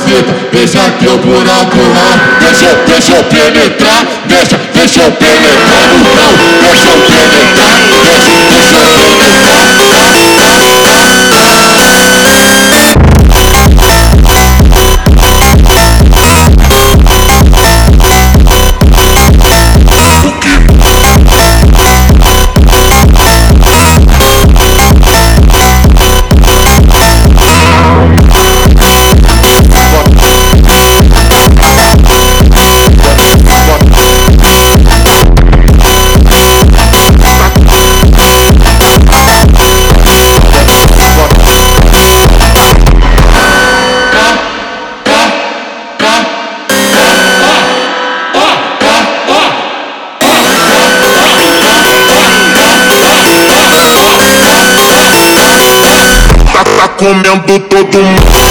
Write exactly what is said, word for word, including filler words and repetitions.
buceta, deixa que o buraco rola. Deixa, deixa eu penetrar, deixa, deixa eu penetrar no grau. Deixa eu penetrar, deixa, deixa eu penetrar. Comendo todo mundo.